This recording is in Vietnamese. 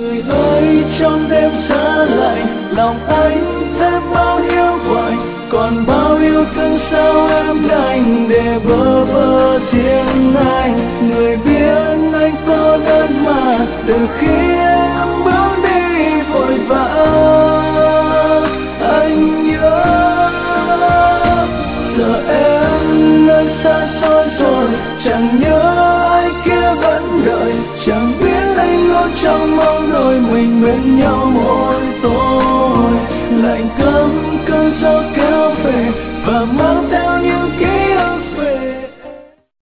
Người ơi trong đêm giá lạnh, lòng anh thêm bao hiu quạnh, còn bao yêu thương sao em đành để bơ vơ riêng anh. Người biết anh có đơn mà từ khi em bước đi vội vã, anh nhớ giờ em nơi xa xôi rồi, chẳng nhớ ai kia vẫn đợi, chẳng biết anh ngó trong mong đôi mình bên nhau mỗi tối. Lạnh cấm cơn gió kéo về và mang theo